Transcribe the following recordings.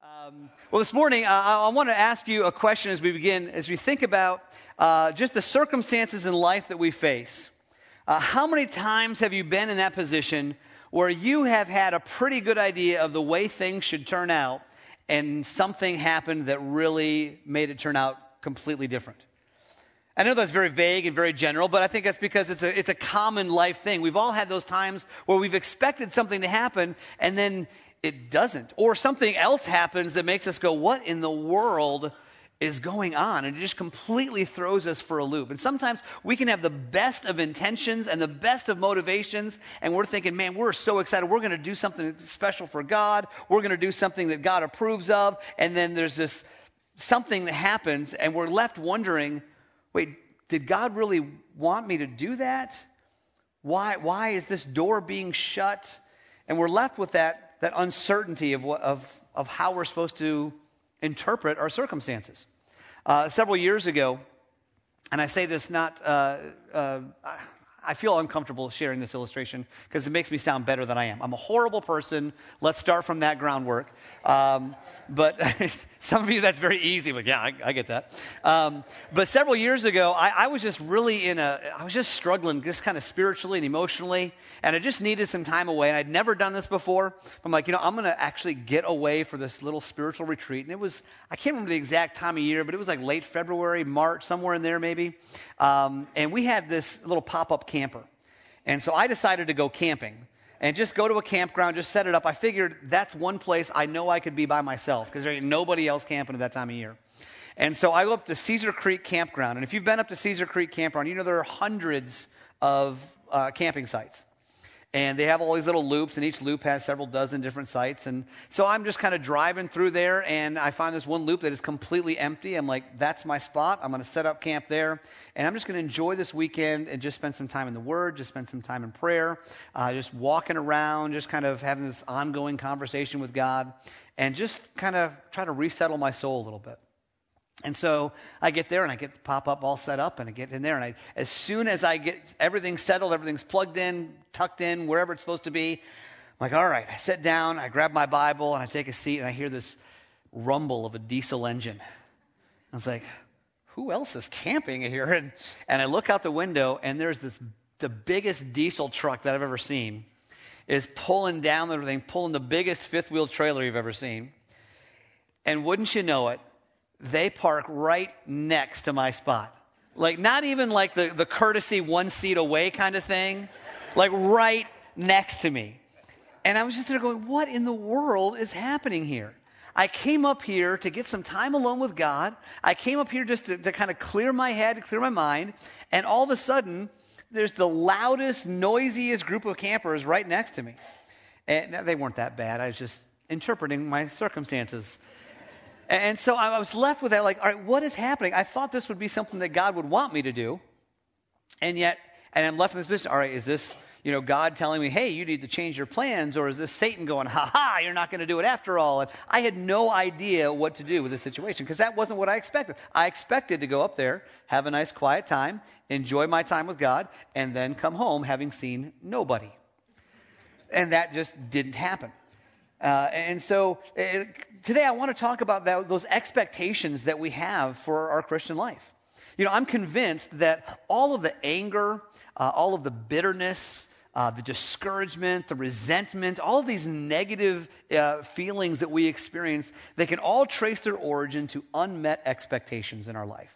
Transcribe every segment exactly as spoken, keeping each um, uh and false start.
Um, well, this morning, uh, I, I want to ask you a question as we begin, as we think about uh, just the circumstances in life that we face. Uh, how many times have you been in that position where you have had a pretty good idea of the way things should turn out, and something happened that really made it turn out completely different? I know that's very vague and very general, but I think that's because it's a it's a common life thing. We've all had those times where we've expected something to happen, and then it doesn't. Or something else happens that makes us go, what in the world is going on? And it just completely throws us for a loop. And sometimes we can have the best of intentions and the best of motivations, and we're thinking, man, we're so excited. We're going to do something special for God. We're going to do something that God approves of. And then there's this something that happens, and we're left wondering, wait, did God really want me to do that? Why, why is this door being shut? And we're left with that that uncertainty of, what, of, of how we're supposed to interpret our circumstances. Uh, several years ago, and I say this not, uh, uh, I feel uncomfortable sharing this illustration because it makes me sound better than I am. I'm a horrible person. Let's start from that groundwork. Um, but some of you, that's very easy. Like, yeah, I, I get that. Um, but several years ago, I, I was just really in a, I was just struggling just kind of spiritually and emotionally, and I just needed some time away, and I'd never done this before. I'm like, you know, I'm going to actually get away for this little spiritual retreat. And it was, I can't remember the exact time of year, but it was like late February, March, somewhere in there maybe. Um, and we had this little pop-up camper. And so I decided to go camping and just go to a campground, just set it up. I figured that's one place I know I could be by myself because there ain't nobody else camping at that time of year. And so I go up to Cedar Creek Campground. And if you've been up to Cedar Creek Campground, you know there are hundreds of uh, camping sites. And they have all these little loops, and each loop has several dozen different sites. And so I'm just kind of driving through there, and I find this one loop that is completely empty. I'm like, that's my spot. I'm going to set up camp there. And I'm just going to enjoy this weekend and just spend some time in the Word, just spend some time in prayer, uh, just walking around, just kind of having this ongoing conversation with God, and just kind of try to resettle my soul a little bit. And so I get there, and I get the pop-up all set up, and I get in there, and I, as soon as I get everything settled, everything's plugged in, tucked in, wherever it's supposed to be, I'm like, all right, I sit down, I grab my Bible, and I take a seat, and I hear this rumble of a diesel engine. I was like, who else is camping here? And, and I look out the window, and there's this, the biggest diesel truck that I've ever seen is pulling down everything, pulling the biggest fifth-wheel trailer you've ever seen. And wouldn't you know it, they park right next to my spot. Like, not even like the, the courtesy one seat away kind of thing. Like, right next to me. And I was just there going, what in the world is happening here? I came up here to get some time alone with God. I came up here just to, to kind of clear my head, clear my mind. And all of a sudden, there's the loudest, noisiest group of campers right next to me. And they weren't that bad. I was just interpreting my circumstances. And so I was left with that, like, all right, what is happening? I thought this would be something that God would want me to do. And yet, and I'm left in this position, all right, is this, you know, God telling me, hey, you need to change your plans? Or is this Satan going, ha-ha, you're not going to do it after all? And I had no idea what to do with this situation because that wasn't what I expected. I expected to go up there, have a nice quiet time, enjoy my time with God, and then come home having seen nobody. And that just didn't happen. Uh, and so uh, today I want to talk about that, those expectations that we have for our Christian life. You know, I'm convinced that all of the anger, uh, all of the bitterness, uh, the discouragement, the resentment, all of these negative uh, feelings that we experience, they can all trace their origin to unmet expectations in our life.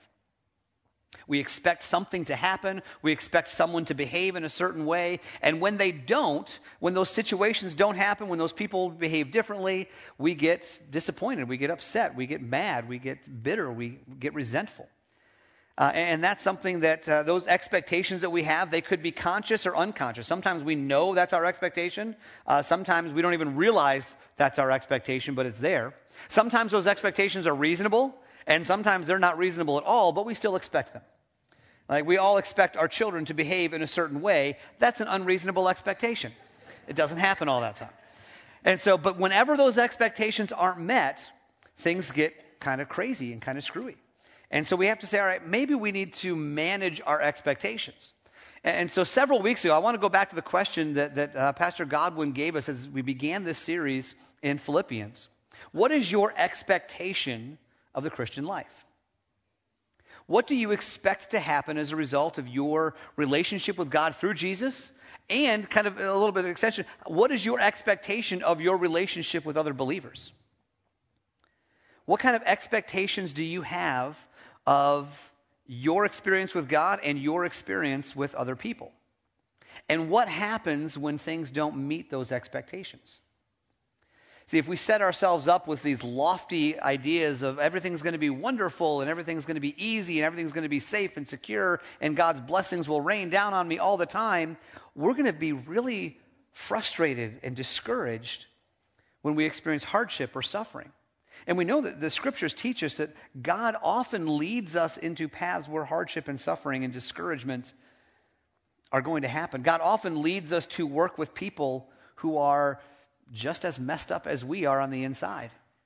We expect something to happen. We expect someone to behave in a certain way. And when they don't, when those situations don't happen, when those people behave differently, we get disappointed. We get upset. We get mad. We get bitter. We get resentful. Uh, and that's something that uh, those expectations that we have, they could be conscious or unconscious. Sometimes we know that's our expectation. Uh, sometimes we don't even realize that's our expectation, but it's there. Sometimes those expectations are reasonable, and sometimes they're not reasonable at all, but we still expect them. Like, we all expect our children to behave in a certain way. That's an unreasonable expectation. It doesn't happen all that time. And so, but whenever those expectations aren't met, things get kind of crazy and kind of screwy. And so we have to say, all right, maybe we need to manage our expectations. And so several weeks ago, I want to go back to the question that, that uh, Pastor Godwin gave us as we began this series in Philippians. What is your expectation of the Christian life? What do you expect to happen as a result of your relationship with God through Jesus? And kind of a little bit of extension, what is your expectation of your relationship with other believers? What kind of expectations do you have of your experience with God and your experience with other people? And what happens when things don't meet those expectations? See, if we set ourselves up with these lofty ideas of everything's going to be wonderful and everything's going to be easy and everything's going to be safe and secure and God's blessings will rain down on me all the time, we're going to be really frustrated and discouraged when we experience hardship or suffering. And we know that the scriptures teach us that God often leads us into paths where hardship and suffering and discouragement are going to happen. God often leads us to work with people who are just as messed up as we are on the inside.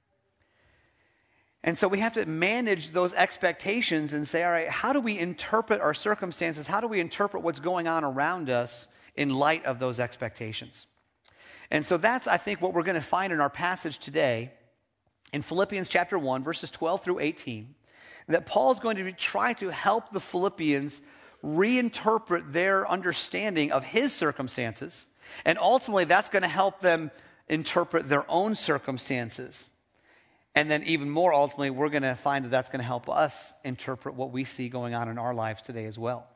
And so we have to manage those expectations and say, all right, how do we interpret our circumstances? How do we interpret what's going on around us in light of those expectations? And so that's, I think, what we're going to find in our passage today in Philippians chapter one, verses twelve through eighteen, that Paul is going to try to help the Philippians reinterpret their understanding of his circumstances, and ultimately that's going to help them interpret their own circumstances. And then even more ultimately, we're going to find that that's going to help us interpret what we see going on in our lives today as well.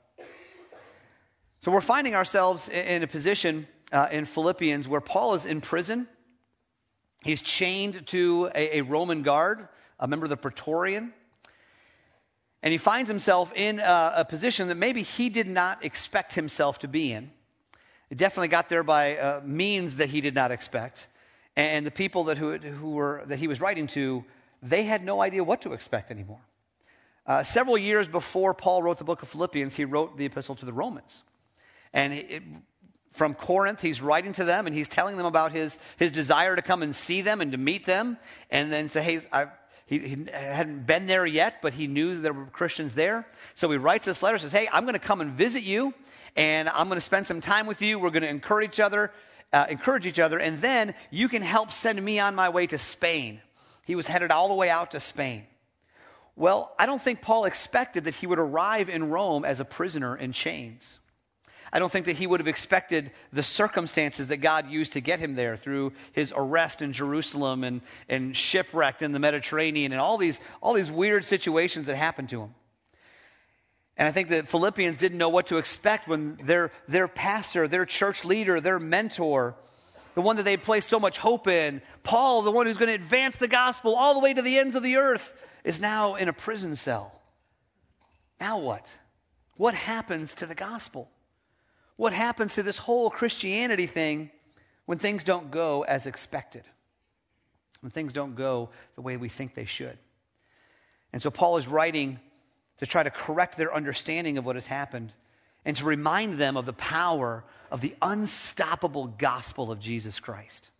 So we're finding ourselves in a position uh, in Philippians where Paul is in prison. He's chained to a, a Roman guard, a member of the Praetorian. And he finds himself in a, a position that maybe he did not expect himself to be in. He definitely got there by uh, means that he did not expect. And the people that who, who were that he was writing to, they had no idea what to expect anymore. Uh, several years before Paul wrote the book of Philippians, he wrote the epistle to the Romans. And it, from Corinth, he's writing to them, and he's telling them about his, his desire to come and see them and to meet them. And then say, hey, I, he, he hadn't been there yet, but he knew there were Christians there. So he writes this letter, says, hey, I'm going to come and visit you, and I'm going to spend some time with you. We're going to encourage each other. Uh, encourage each other, and then you can help send me on my way to Spain. He was headed all the way out to Spain. Well, I don't think Paul expected that he would arrive in Rome as a prisoner in chains. I don't think that he would have expected the circumstances that God used to get him there through his arrest in Jerusalem and, and shipwrecked in the Mediterranean and all these, all these weird situations that happened to him. And I think that Philippians didn't know what to expect when their, their pastor, their church leader, their mentor, the one that they placed so much hope in, Paul, the one who's going to advance the gospel all the way to the ends of the earth, is now in a prison cell. Now what? What happens to the gospel? What happens to this whole Christianity thing when things don't go as expected? When things don't go the way we think they should? And so Paul is writing to try to correct their understanding of what has happened and to remind them of the power of the unstoppable gospel of Jesus Christ.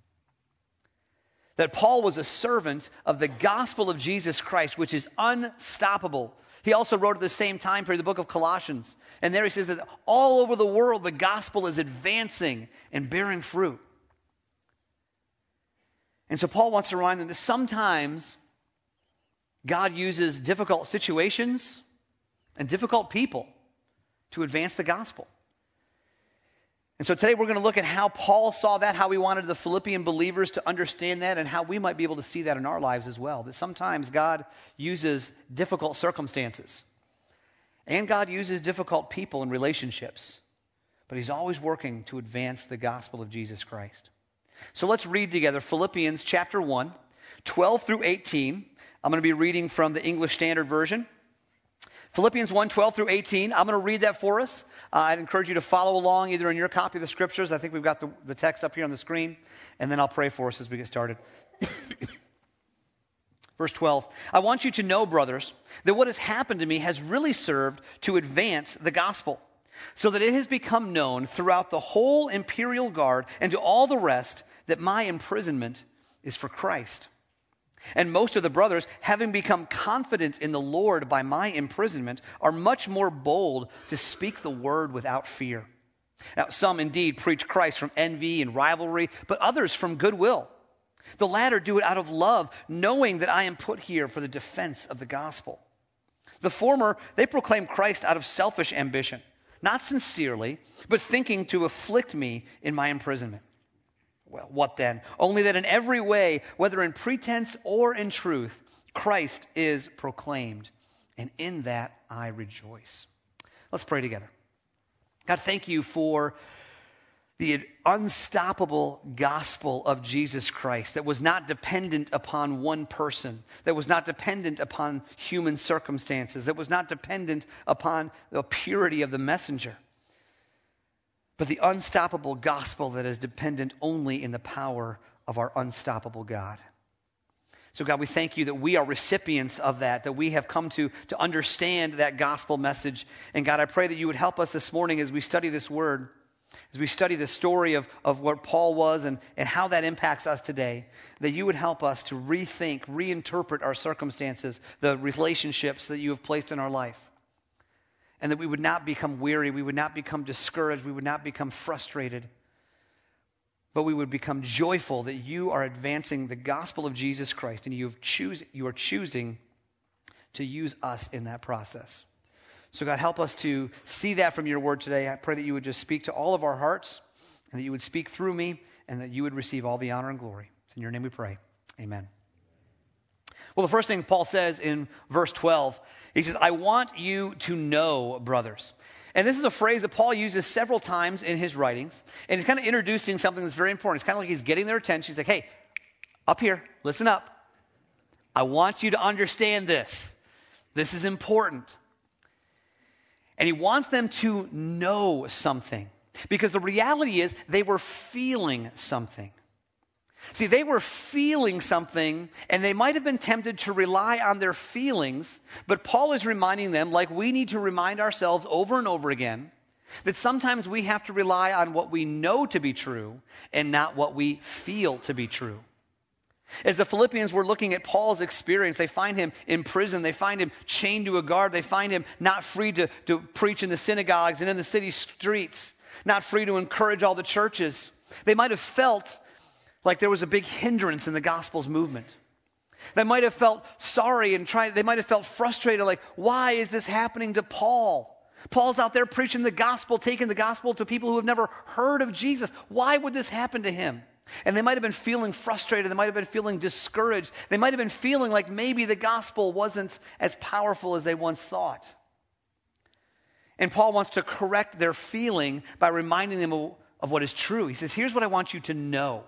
That Paul was a servant of the gospel of Jesus Christ, which is unstoppable. He also wrote at the same time period the book of Colossians. And there he says that all over the world the gospel is advancing and bearing fruit. And so Paul wants to remind them that sometimes God uses difficult situations and difficult people to advance the gospel. And so today we're going to look at how Paul saw that, how he wanted the Philippian believers to understand that, and how we might be able to see that in our lives as well. That sometimes God uses difficult circumstances. And God uses difficult people and relationships. But he's always working to advance the gospel of Jesus Christ. So let's read together Philippians chapter one, twelve through eighteen. I'm going to be reading from the English Standard Version. Philippians one, twelve through eighteen. I'm going to read that for us. Uh, I'd encourage you to follow along either in your copy of the scriptures. I think we've got the, the text up here on the screen. And then I'll pray for us as we get started. Verse twelve. I want you to know, brothers, that what has happened to me has really served to advance the gospel, so that it has become known throughout the whole imperial guard and to all the rest that my imprisonment is for Christ. And most of the brothers, having become confident in the Lord by my imprisonment, are much more bold to speak the word without fear. Now, some indeed preach Christ from envy and rivalry, but others from goodwill. The latter do it out of love, knowing that I am put here for the defense of the gospel. The former, they proclaim Christ out of selfish ambition, not sincerely, but thinking to afflict me in my imprisonment. Well, what then? Only that in every way, whether in pretense or in truth, Christ is proclaimed, and in that I rejoice. Let's pray together. God, thank you for the unstoppable gospel of Jesus Christ that was not dependent upon one person, that was not dependent upon human circumstances, that was not dependent upon the purity of the messenger, but the unstoppable gospel that is dependent only in the power of our unstoppable God. So God, we thank you that we are recipients of that, that we have come to, to understand that gospel message. And God, I pray that you would help us this morning as we study this word, as we study the story of, of what Paul was and, and how that impacts us today, that you would help us to rethink, reinterpret our circumstances, the relationships that you have placed in our life, and that we would not become weary, we would not become discouraged, we would not become frustrated, but we would become joyful that you are advancing the gospel of Jesus Christ, and you, have choose, you are choosing to use us in that process. So God, help us to see that from your word today. I pray that you would just speak to all of our hearts, and that you would speak through me, and that you would receive all the honor and glory. It's in your name we pray. Amen. Well, the first thing Paul says in verse twelve, he says, I want you to know, brothers. And this is a phrase that Paul uses several times in his writings, and he's kind of introducing something that's very important. It's kind of like he's getting their attention. He's like, hey, up here, listen up. I want you to understand this. This is important. And he wants them to know something, because the reality is they were feeling something. See, they were feeling something, and they might have been tempted to rely on their feelings, but Paul is reminding them, like we need to remind ourselves over and over again, that sometimes we have to rely on what we know to be true and not what we feel to be true. As the Philippians were looking at Paul's experience, they find him in prison, they find him chained to a guard, they find him not free to, to preach in the synagogues and in the city streets, not free to encourage all the churches. They might have felt like there was a big hindrance in the gospel's movement. They might have felt sorry and tried, they might have felt frustrated, like, why is this happening to Paul? Paul's out there preaching the gospel, taking the gospel to people who have never heard of Jesus. Why would this happen to him? And they might have been feeling frustrated. They might have been feeling discouraged. They might have been feeling like maybe the gospel wasn't as powerful as they once thought. And Paul wants to correct their feeling by reminding them of, of what is true. He says, here's what I want you to know.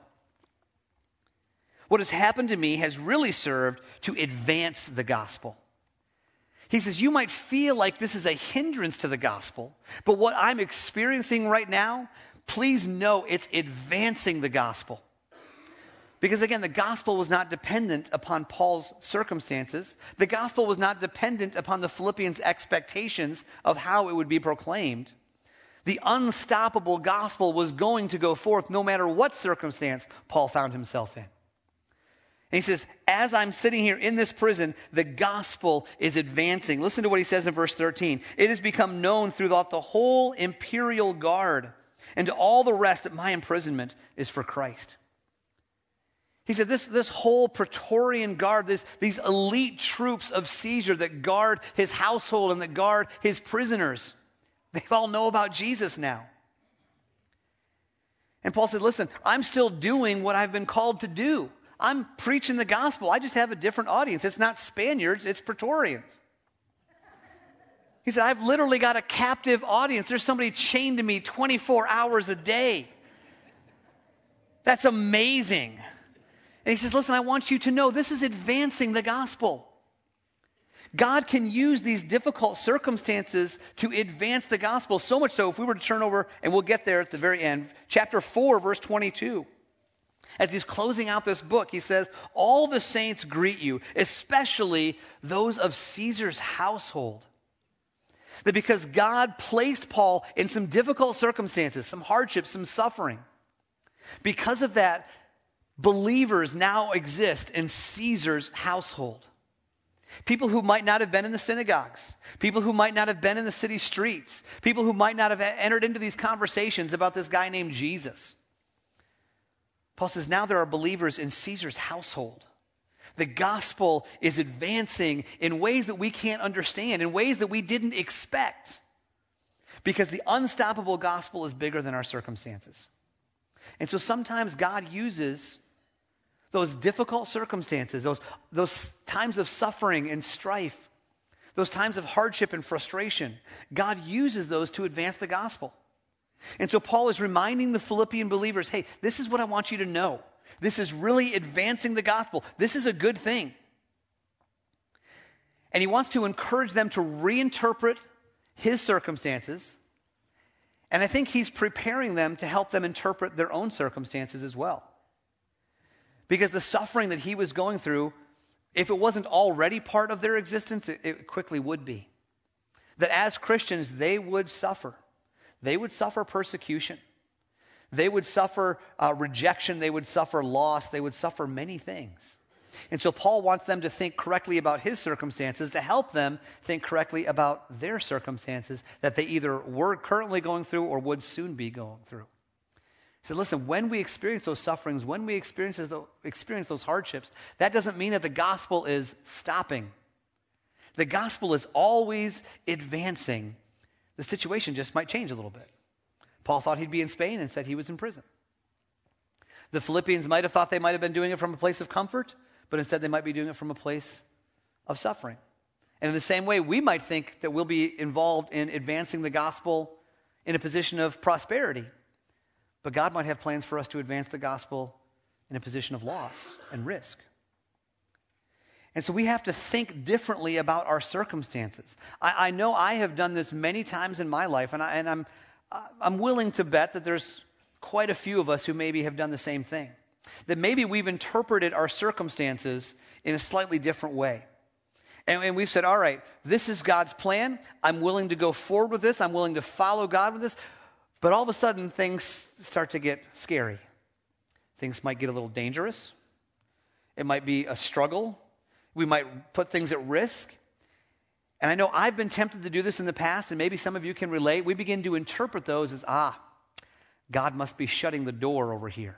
What has happened to me has really served to advance the gospel. He says, you might feel like this is a hindrance to the gospel, but what I'm experiencing right now, please know it's advancing the gospel. Because again, the gospel was not dependent upon Paul's circumstances. The gospel was not dependent upon the Philippians' expectations of how it would be proclaimed. The unstoppable gospel was going to go forth no matter what circumstance Paul found himself in. And he says, as I'm sitting here in this prison, the gospel is advancing. Listen to what he says in verse thirteen. It has become known throughout the whole imperial guard and to all the rest that my imprisonment is for Christ. He said this, this whole Praetorian guard, this, these elite troops of Caesar that guard his household and that guard his prisoners, they all know about Jesus now. And Paul said, listen, I'm still doing what I've been called to do. I'm preaching the gospel. I just have a different audience. It's not Spaniards, it's Praetorians. He said, I've literally got a captive audience. There's somebody chained to me twenty-four hours a day. That's amazing. And he says, listen, I want you to know this is advancing the gospel. God can use these difficult circumstances to advance the gospel. So much so, if we were to turn over, and we'll get there at the very end, chapter four, verse twenty-two. As he's closing out this book, he says, all the saints greet you, especially those of Caesar's household. That because God placed Paul in some difficult circumstances, some hardships, some suffering, because of that, believers now exist in Caesar's household. People who might not have been in the synagogues, people who might not have been in the city streets, people who might not have entered into these conversations about this guy named Jesus. Paul says, now there are believers in Caesar's household. The gospel is advancing in ways that we can't understand, in ways that we didn't expect. Because the unstoppable gospel is bigger than our circumstances. And so sometimes God uses those difficult circumstances, those, those times of suffering and strife, those times of hardship and frustration. God uses those to advance the gospel. And so Paul is reminding the Philippian believers, hey, this is what I want you to know. This is really advancing the gospel. This is a good thing. And he wants to encourage them to reinterpret his circumstances. And I think he's preparing them to help them interpret their own circumstances as well. Because the suffering that he was going through, if it wasn't already part of their existence, it, it quickly would be. That as Christians, they would suffer. They would suffer persecution. They would suffer uh, rejection. They would suffer loss. They would suffer many things. And so Paul wants them to think correctly about his circumstances to help them think correctly about their circumstances that they either were currently going through or would soon be going through. He said, listen, when we experience those sufferings, when we experience those, experience those hardships, that doesn't mean that the gospel is stopping. The gospel is always advancing. The situation just might change a little bit. Paul thought he'd be in Spain and said he was in prison. The Philippians might have thought they might have been doing it from a place of comfort, but instead they might be doing it from a place of suffering. And in the same way, we might think that we'll be involved in advancing the gospel in a position of prosperity. But God might have plans for us to advance the gospel in a position of loss and risk. And so we have to think differently about our circumstances. I, I know I have done this many times in my life, and, I, and I'm, I'm willing to bet that there's quite a few of us who maybe have done the same thing. That maybe we've interpreted our circumstances in a slightly different way. And, and we've said, all right, this is God's plan. I'm willing to go forward with this. I'm willing to follow God with this. But all of a sudden, things start to get scary. Things might get a little dangerous. It might be a struggle. We might put things at risk. And I know I've been tempted to do this in the past, and maybe some of you can relate. We begin to interpret those as, ah, God must be shutting the door over here.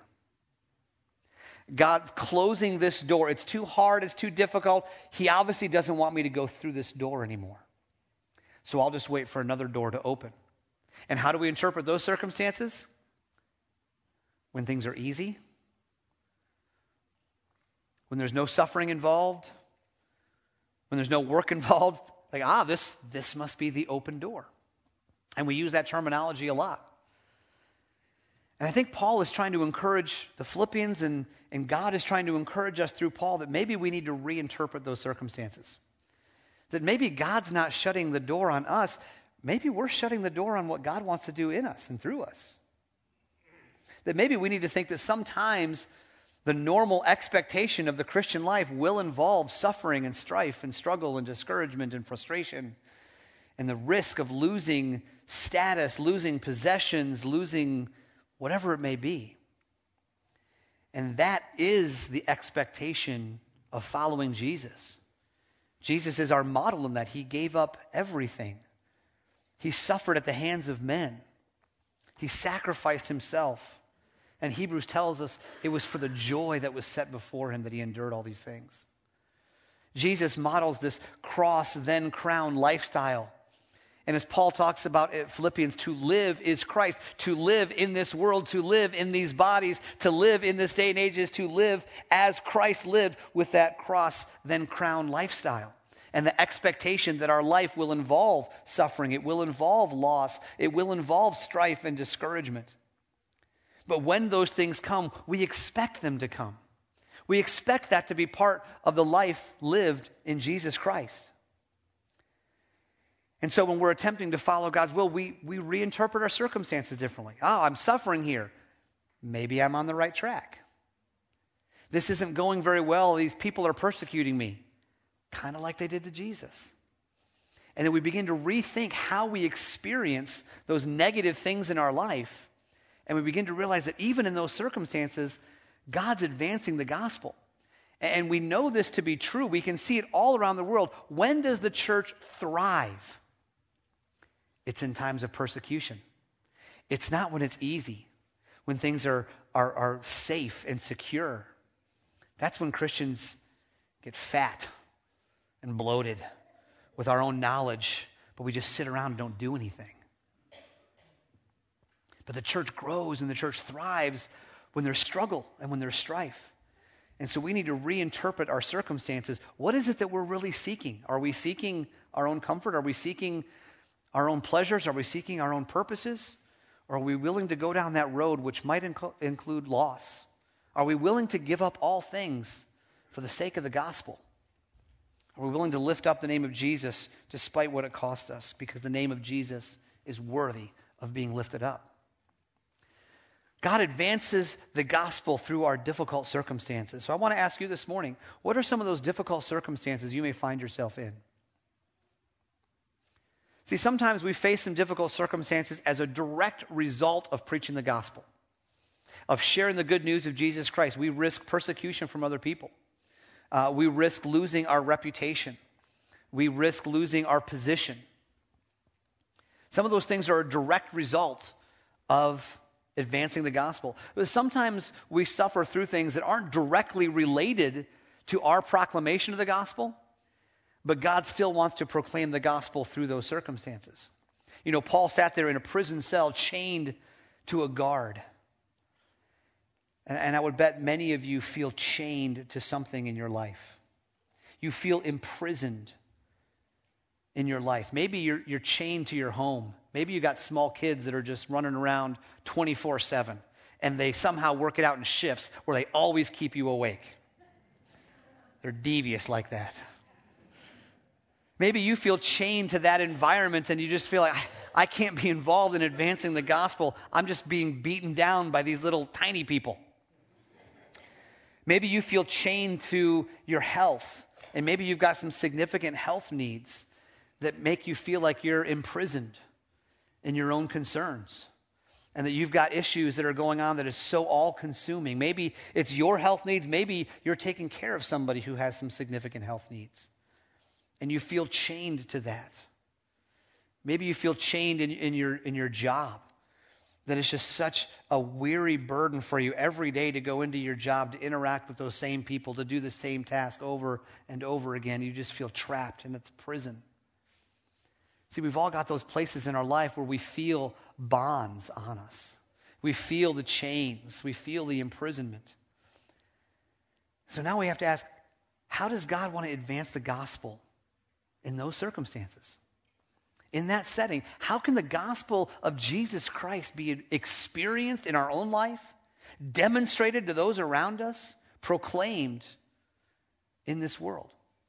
God's closing this door. It's too hard. It's too difficult. He obviously doesn't want me to go through this door anymore. So I'll just wait for another door to open. And how do we interpret those circumstances? When things are easy, when there's no suffering involved, when there's no work involved, like, ah, this, this must be the open door. And we use that terminology a lot. And I think Paul is trying to encourage the Philippians, and, and God is trying to encourage us through Paul that maybe we need to reinterpret those circumstances. That maybe God's not shutting the door on us. Maybe we're shutting the door on what God wants to do in us and through us. That maybe we need to think that sometimes the normal expectation of the Christian life will involve suffering and strife and struggle and discouragement and frustration and the risk of losing status, losing possessions, losing whatever it may be. And that is the expectation of following Jesus. Jesus is our model in that he gave up everything. He suffered at the hands of men. He sacrificed himself. And Hebrews tells us it was for the joy that was set before him that he endured all these things. Jesus models this cross then crown lifestyle. And as Paul talks about in Philippians, to live is Christ. To live in this world, to live in these bodies, to live in this day and age is to live as Christ lived with that cross then crown lifestyle. And the expectation that our life will involve suffering, it will involve loss, it will involve strife and discouragement. But when those things come, we expect them to come. We expect that to be part of the life lived in Jesus Christ. And so when we're attempting to follow God's will, we, we reinterpret our circumstances differently. Oh, I'm suffering here. Maybe I'm on the right track. This isn't going very well. These people are persecuting me. Kind of like they did to Jesus. And then we begin to rethink how we experience those negative things in our life. And we begin to realize that even in those circumstances, God's advancing the gospel. And we know this to be true. We can see it all around the world. When does the church thrive? It's in times of persecution. It's not when it's easy, when things are are, are safe and secure. That's when Christians get fat and bloated with our own knowledge, but we just sit around and don't do anything. But the church grows and the church thrives when there's struggle and when there's strife. And so we need to reinterpret our circumstances. What is it that we're really seeking? Are we seeking our own comfort? Are we seeking our own pleasures? Are we seeking our own purposes? Or are we willing to go down that road which might inc- include loss? Are we willing to give up all things for the sake of the gospel? Are we willing to lift up the name of Jesus despite what it costs us? Because the name of Jesus is worthy of being lifted up. God advances the gospel through our difficult circumstances. So I want to ask you this morning, what are some of those difficult circumstances you may find yourself in? See, sometimes we face some difficult circumstances as a direct result of preaching the gospel, of sharing the good news of Jesus Christ. We risk persecution from other people. Uh, we risk losing our reputation. We risk losing our position. Some of those things are a direct result of advancing the gospel. But sometimes we suffer through things that aren't directly related to our proclamation of the gospel, but God still wants to proclaim the gospel through those circumstances. You know, Paul sat there in a prison cell chained to a guard. And, and I would bet many of you feel chained to something in your life. You feel imprisoned in your life. Maybe you're, you're chained to your home. Maybe you got small kids that are just running around twenty-four seven, and they somehow work it out in shifts where they always keep you awake. They're devious like that. Maybe you feel chained to that environment and you just feel like, I, I can't be involved in advancing the gospel. I'm just being beaten down by these little tiny people. Maybe you feel chained to your health, and maybe you've got some significant health needs that make you feel like you're imprisoned in your own concerns, and that you've got issues that are going on that is so all-consuming. Maybe it's your health needs. Maybe you're taking care of somebody who has some significant health needs, and you feel chained to that. Maybe you feel chained in, in your in your job, that it's just such a weary burden for you every day to go into your job, to interact with those same people, to do the same task over and over again. You just feel trapped, and it's prison. See, we've all got those places in our life where we feel bonds on us. We feel the chains. We feel the imprisonment. So now we have to ask, how does God want to advance the gospel in those circumstances? In that setting, how can the gospel of Jesus Christ be experienced in our own life, demonstrated to those around us, proclaimed in this world?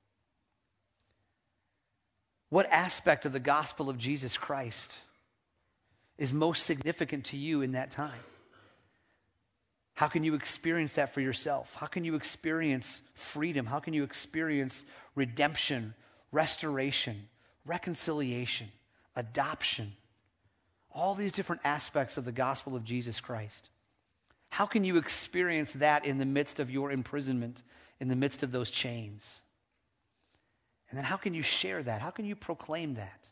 What aspect of the gospel of Jesus Christ is most significant to you in that time? How can you experience that for yourself? How can you experience freedom? How can you experience redemption, restoration, reconciliation, adoption? All these different aspects of the gospel of Jesus Christ. How can you experience that in the midst of your imprisonment, in the midst of those chains? And then how can you share that? How can you proclaim that?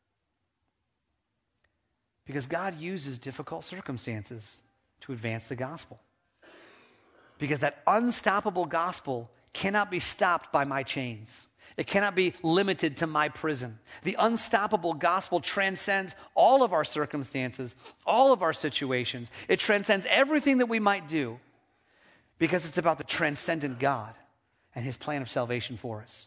Because God uses difficult circumstances to advance the gospel. Because that unstoppable gospel cannot be stopped by my chains. It cannot be limited to my prison. The unstoppable gospel transcends all of our circumstances, all of our situations. It transcends everything that we might do, because it's about the transcendent God and his plan of salvation for us.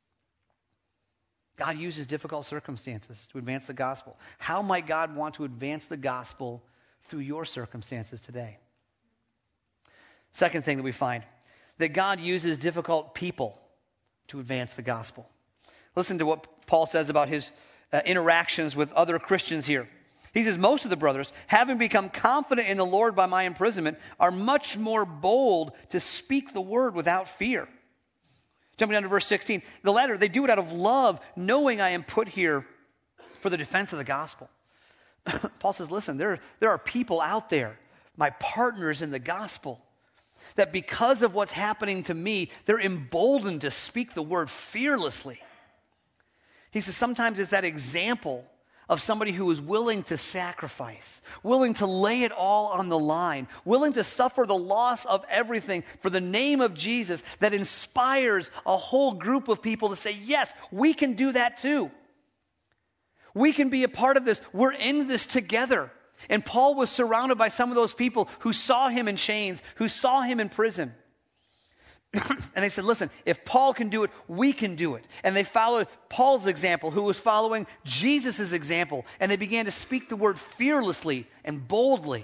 God uses difficult circumstances to advance the gospel. How might God want to advance the gospel through your circumstances today? Second thing that we find, that God uses difficult people to advance the gospel. Listen to what Paul says about his uh, interactions with other Christians here. He says, most of the brothers, having become confident in the Lord by my imprisonment, are much more bold to speak the word without fear. Jumping down to verse sixteen, the latter, they do it out of love, knowing I am put here for the defense of the gospel. Paul says, listen, there, there are people out there, my partners in the gospel, that because of what's happening to me, they're emboldened to speak the word fearlessly. He says sometimes it's that example of somebody who is willing to sacrifice, willing to lay it all on the line, willing to suffer the loss of everything for the name of Jesus, that inspires a whole group of people to say, yes, we can do that too. We can be a part of this. We're in this together. And Paul was surrounded by some of those people who saw him in chains, who saw him in prison. And they said, listen, if Paul can do it, we can do it. And they followed Paul's example, who was following Jesus' example. And they began to speak the word fearlessly and boldly.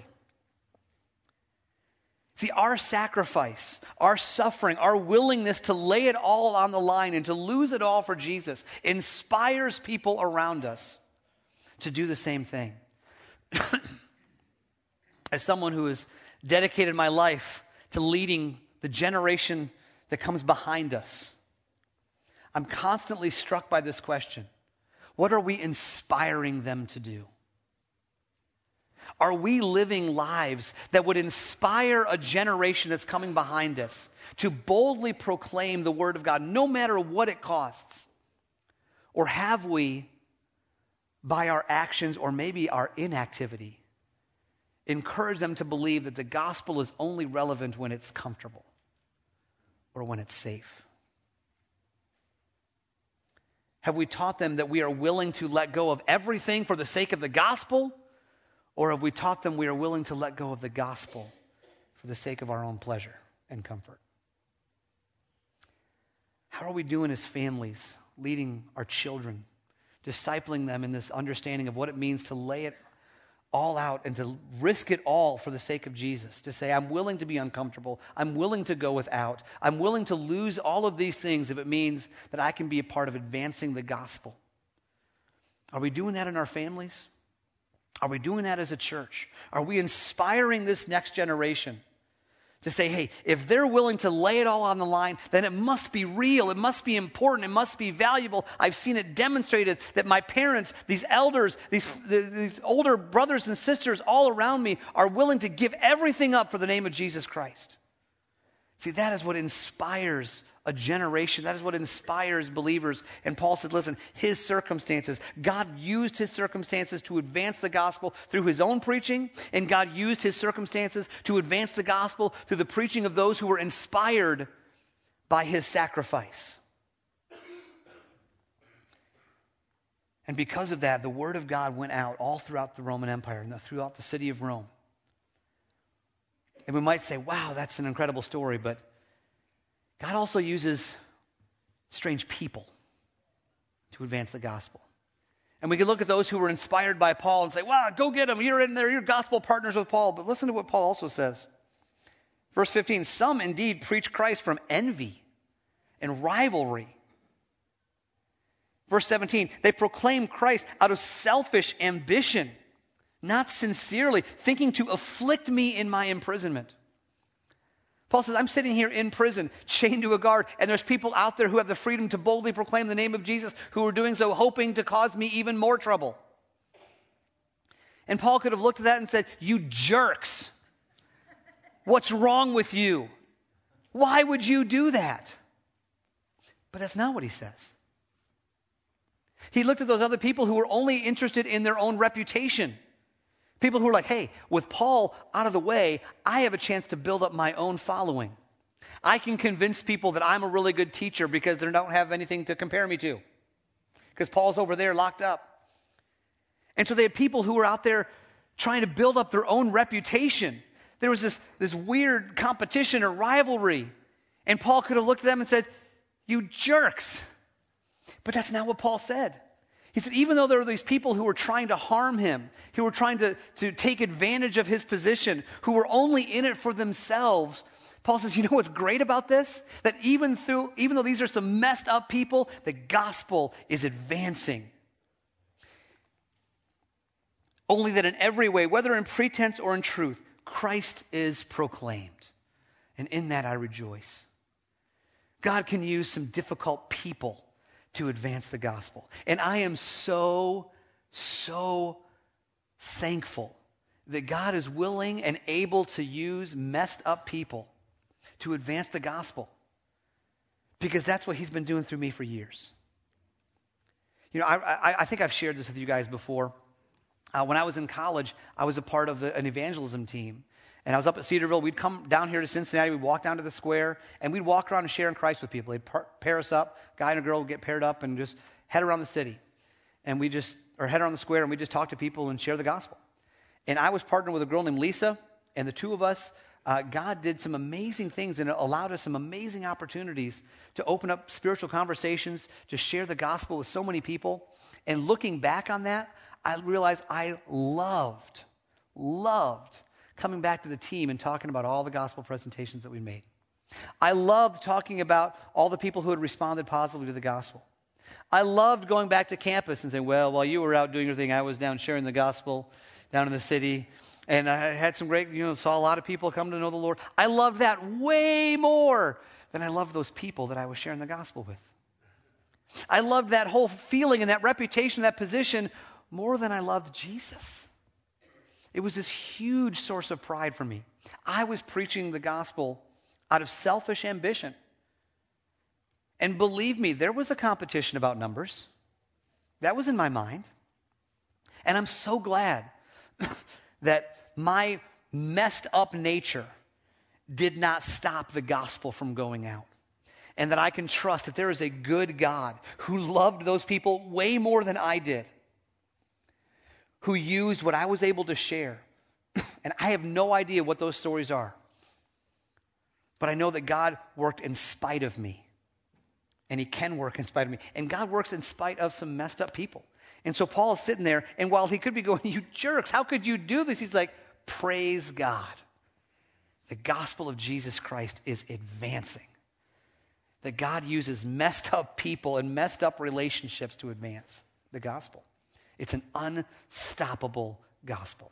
See, our sacrifice, our suffering, our willingness to lay it all on the line and to lose it all for Jesus inspires people around us to do the same thing. As someone who has dedicated my life to leading the generation that comes behind us, I'm constantly struck by this question. What are we inspiring them to do? Are we living lives that would inspire a generation that's coming behind us to boldly proclaim the word of God, no matter what it costs? Or have we, by our actions or maybe our inactivity, encouraged them to believe that the gospel is only relevant when it's comfortable or when it's safe? Have we taught them that we are willing to let go of everything for the sake of the gospel? Or have we taught them we are willing to let go of the gospel for the sake of our own pleasure and comfort? How are we doing as families, leading our children, discipling them in this understanding of what it means to lay it all out and to risk it all for the sake of Jesus? To say, I'm willing to be uncomfortable. I'm willing to go without. I'm willing to lose all of these things if it means that I can be a part of advancing the gospel. Are we doing that in our families? Are we doing that as a church? Are we inspiring this next generation to say, hey, if they're willing to lay it all on the line, then it must be real, it must be important, it must be valuable. I've seen it demonstrated that my parents, these elders, these, these older brothers and sisters all around me are willing to give everything up for the name of Jesus Christ. See, that is what inspires a generation. That is what inspires believers. And Paul said, listen, his circumstances, God used his circumstances to advance the gospel through his own preaching, and God used his circumstances to advance the gospel through the preaching of those who were inspired by his sacrifice. And because of that, the word of God went out all throughout the Roman Empire and throughout the city of Rome. And we might say, wow, that's an incredible story, but God also uses strange people to advance the gospel. And we can look at those who were inspired by Paul and say, wow, go get them. You're in there. You're gospel partners with Paul. But listen to what Paul also says. Verse fifteen, some indeed preach Christ from envy and rivalry. Verse seventeen, they proclaim Christ out of selfish ambition, not sincerely, thinking to afflict me in my imprisonment. Paul says, I'm sitting here in prison, chained to a guard, and there's people out there who have the freedom to boldly proclaim the name of Jesus, who are doing so hoping to cause me even more trouble. And Paul could have looked at that and said, you jerks. What's wrong with you? Why would you do that? But that's not what he says. He looked at those other people who were only interested in their own reputation. People who are like, hey, with Paul out of the way, I have a chance to build up my own following. I can convince people that I'm a really good teacher because they don't have anything to compare me to. Because Paul's over there locked up. And so they had people who were out there trying to build up their own reputation. There was this, this weird competition or rivalry. And Paul could have looked at them and said, you jerks. But that's not what Paul said. He said, even though there were these people who were trying to harm him, who were trying to, to take advantage of his position, who were only in it for themselves, Paul says, you know what's great about this? That even through, even though these are some messed up people, the gospel is advancing. Only that in every way, whether in pretense or in truth, Christ is proclaimed. And in that I rejoice. God can use some difficult people to advance the gospel. And I am so, so thankful that God is willing and able to use messed up people to advance the gospel. Because that's what he's been doing through me for years. You know, I, I, I think I've shared this with you guys before. Uh, when I was in college, I was a part of the, an evangelism team. And I was up at Cedarville. We'd come down here to Cincinnati. We'd walk down to the square, and we'd walk around and share in Christ with people. They'd par- pair us up. Guy and a girl would get paired up and just head around the city. And we just, or head around the square, and we just talk to people and share the gospel. And I was partnered with a girl named Lisa, and the two of us, uh, God did some amazing things, and it allowed us some amazing opportunities to open up spiritual conversations, to share the gospel with so many people. And looking back on that, I realized I loved, loved coming back to the team and talking about all the gospel presentations that we made. I loved talking about all the people who had responded positively to the gospel. I loved going back to campus and saying, well, while you were out doing your thing, I was down sharing the gospel down in the city. And I had some great, you know, saw a lot of people come to know the Lord. I loved that way more than I loved those people that I was sharing the gospel with. I loved that whole feeling and that reputation, that position, more than I loved Jesus. It was this huge source of pride for me. I was preaching the gospel out of selfish ambition. And believe me, there was a competition about numbers. That was in my mind. And I'm so glad that my messed up nature did not stop the gospel from going out. And that I can trust that there is a good God who loved those people way more than I did, who used what I was able to share. And I have no idea what those stories are. But I know that God worked in spite of me. And he can work in spite of me. And God works in spite of some messed up people. And so Paul is sitting there, and while he could be going, you jerks, how could you do this? He's like, praise God. The gospel of Jesus Christ is advancing. That God uses messed up people and messed up relationships to advance the gospel. It's an unstoppable gospel.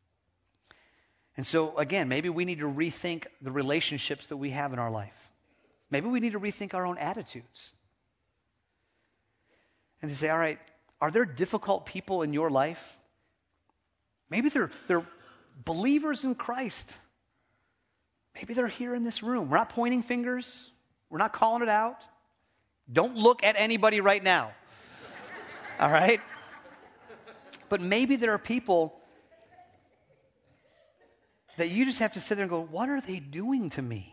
And so, again, maybe we need to rethink the relationships that we have in our life. Maybe we need to rethink our own attitudes. And to say, all right, are there difficult people in your life? Maybe they're, they're believers in Christ. Maybe they're here in this room. We're not pointing fingers. We're not calling it out. Don't look at anybody right now. All right? But maybe there are people that you just have to sit there and go, what are they doing to me?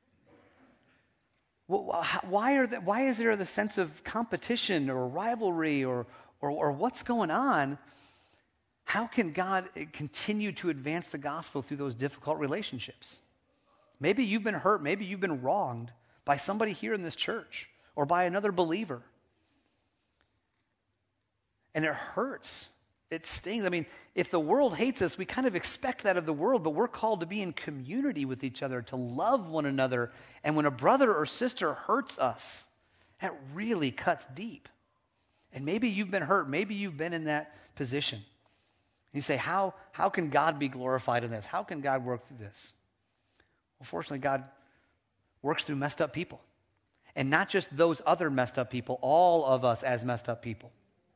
Why are they, why is there the sense of competition or rivalry or, or, or what's going on? How can God continue to advance the gospel through those difficult relationships? Maybe you've been hurt. Maybe you've been wronged by somebody here in this church or by another believer. And it hurts. It stings. I mean, if the world hates us, we kind of expect that of the world, but we're called to be in community with each other, to love one another. And when a brother or sister hurts us, that really cuts deep. And maybe you've been hurt. Maybe you've been in that position. And you say, how, how can God be glorified in this? How can God work through this? Well, fortunately, God works through messed up people. And not just those other messed up people, all of us as messed up people.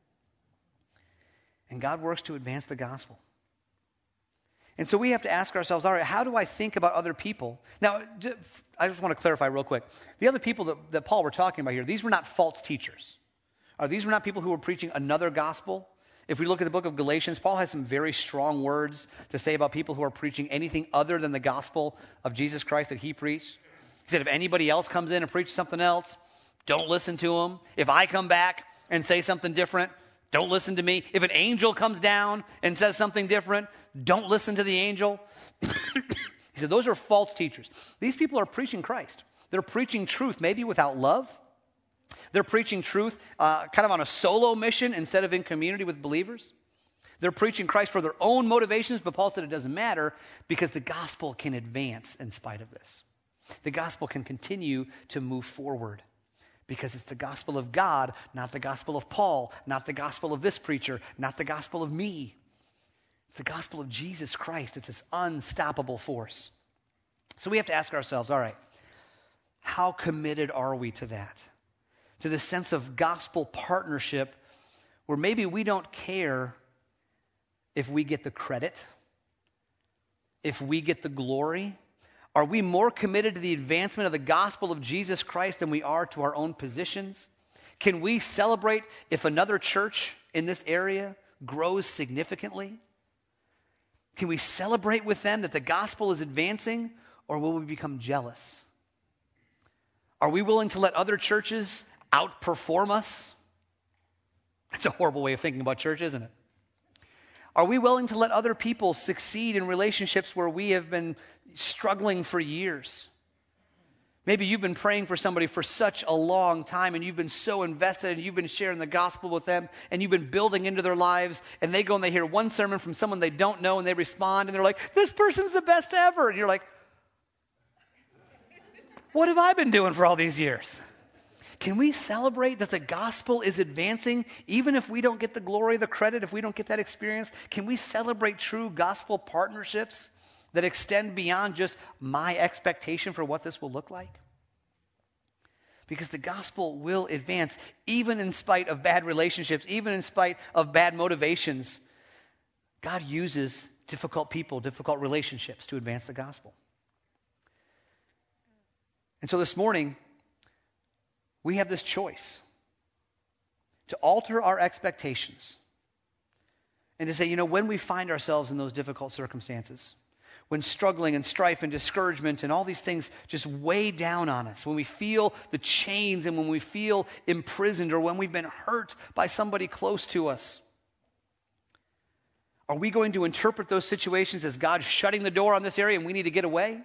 And God works to advance the gospel. And so we have to ask ourselves, all right, how do I think about other people? Now, I just want to clarify real quick. The other people that, that Paul were talking about here, these were not false teachers. Or these were not people who were preaching another gospel. If we look at the book of Galatians, Paul has some very strong words to say about people who are preaching anything other than the gospel of Jesus Christ that he preached. He said, if anybody else comes in and preaches something else, don't listen to them. If I come back and say something different, don't listen to me. If an angel comes down and says something different, don't listen to the angel. He said, those are false teachers. These people are preaching Christ. They're preaching truth, maybe without love. They're preaching truth uh, kind of on a solo mission instead of in community with believers. They're preaching Christ for their own motivations, but Paul said it doesn't matter because the gospel can advance in spite of this. The gospel can continue to move forward. Because it's the gospel of God, not the gospel of Paul, not the gospel of this preacher, not the gospel of me. It's the gospel of Jesus Christ. It's this unstoppable force. So we have to ask ourselves, all right, how committed are we to that? To the sense of gospel partnership where maybe we don't care if we get the credit, if we get the glory. Are we more committed to the advancement of the gospel of Jesus Christ than we are to our own positions? Can we celebrate if another church in this area grows significantly? Can we celebrate with them that the gospel is advancing, or will we become jealous? Are we willing to let other churches outperform us? That's a horrible way of thinking about church, isn't it? Are we willing to let other people succeed in relationships where we have been struggling for years? Maybe you've been praying for somebody for such a long time, and you've been so invested, and you've been sharing the gospel with them, and you've been building into their lives, and they go and they hear one sermon from someone they don't know, and they respond, and they're like, this person's the best ever. And you're like, what have I been doing for all these years? Can we celebrate that the gospel is advancing, even if we don't get the glory, the credit, if we don't get that experience? Can we celebrate true gospel partnerships that extend beyond just my expectation for what this will look like? Because the gospel will advance, even in spite of bad relationships, even in spite of bad motivations. God uses difficult people, difficult relationships to advance the gospel. And so this morning, we have this choice to alter our expectations and to say, you know, when we find ourselves in those difficult circumstances, when struggling and strife and discouragement and all these things just weigh down on us, when we feel the chains and when we feel imprisoned or when we've been hurt by somebody close to us, are we going to interpret those situations as God shutting the door on this area and we need to get away?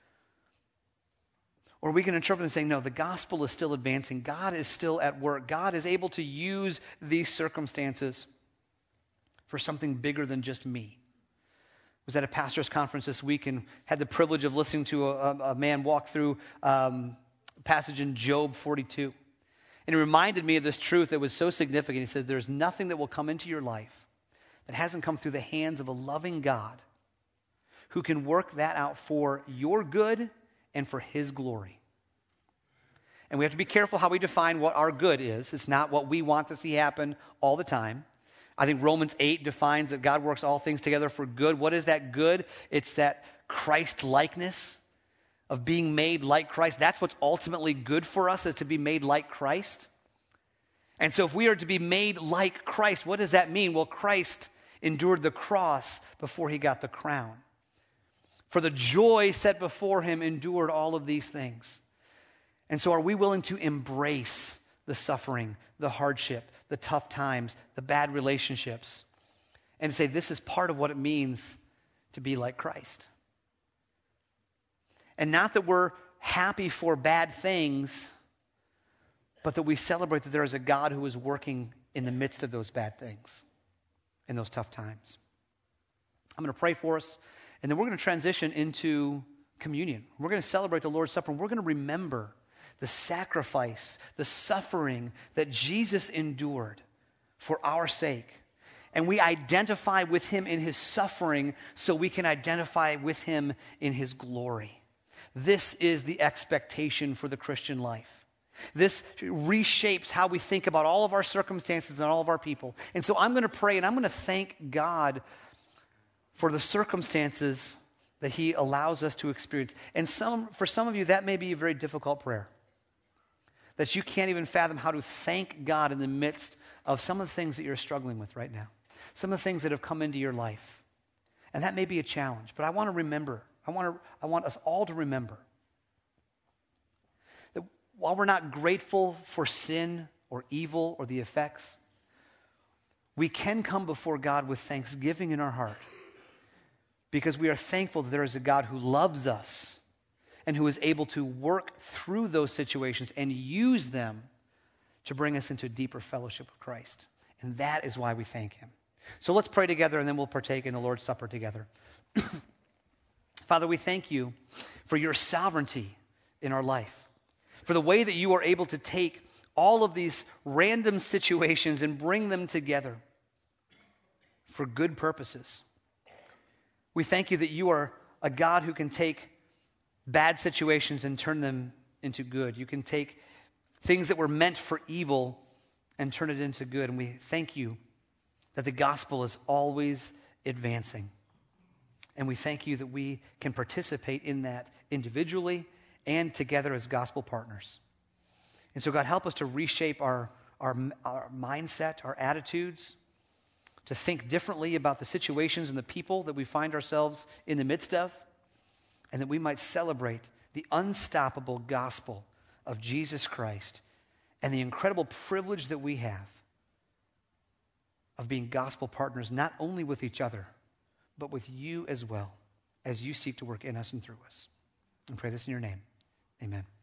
Or we can interpret and say, no, the gospel is still advancing. God is still at work. God is able to use these circumstances for something bigger than just me. I was at a pastor's conference this week and had the privilege of listening to a, a man walk through um, a passage in Job forty-two. And it reminded me of this truth that was so significant. He said, there's nothing that will come into your life that hasn't come through the hands of a loving God who can work that out for your good and for his glory. And we have to be careful how we define what our good is. It's not what we want to see happen all the time. I think Romans eight defines that God works all things together for good. What is that good? It's that Christ-likeness of being made like Christ. That's what's ultimately good for us, is to be made like Christ. And so if we are to be made like Christ, what does that mean? Well, Christ endured the cross before he got the crown. For the joy set before him endured all of these things. And so are we willing to embrace the suffering, the hardship, the tough times, the bad relationships, and say this is part of what it means to be like Christ? And not that we're happy for bad things, but that we celebrate that there is a God who is working in the midst of those bad things, in those tough times. I'm going to pray for us. And then we're going to transition into communion. We're going to celebrate the Lord's Supper. And we're going to remember the sacrifice, the suffering that Jesus endured for our sake. And we identify with him in his suffering so we can identify with him in his glory. This is the expectation for the Christian life. This reshapes how we think about all of our circumstances and all of our people. And so I'm going to pray and I'm going to thank God for the circumstances that he allows us to experience. And some, for some of you, that may be a very difficult prayer, that you can't even fathom how to thank God in the midst of some of the things that you're struggling with right now, some of the things that have come into your life. And that may be a challenge, but I want to remember, I want to, I want us all to remember that while we're not grateful for sin or evil or the effects, we can come before God with thanksgiving in our heart, because we are thankful that there is a God who loves us and who is able to work through those situations and use them to bring us into deeper fellowship with Christ. And that is why we thank him. So let's pray together and then we'll partake in the Lord's Supper together. Father, we thank you for your sovereignty in our life, for the way that you are able to take all of these random situations and bring them together for good purposes. We thank you that you are a God who can take bad situations and turn them into good. You can take things that were meant for evil and turn it into good. And we thank you that the gospel is always advancing. And we thank you that we can participate in that individually and together as gospel partners. And so God, help us to reshape our, our, our mindset, our attitudes, to think differently about the situations and the people that we find ourselves in the midst of, and that we might celebrate the unstoppable gospel of Jesus Christ and the incredible privilege that we have of being gospel partners, not only with each other, but with you as well, as you seek to work in us and through us. And pray this in your name. Amen.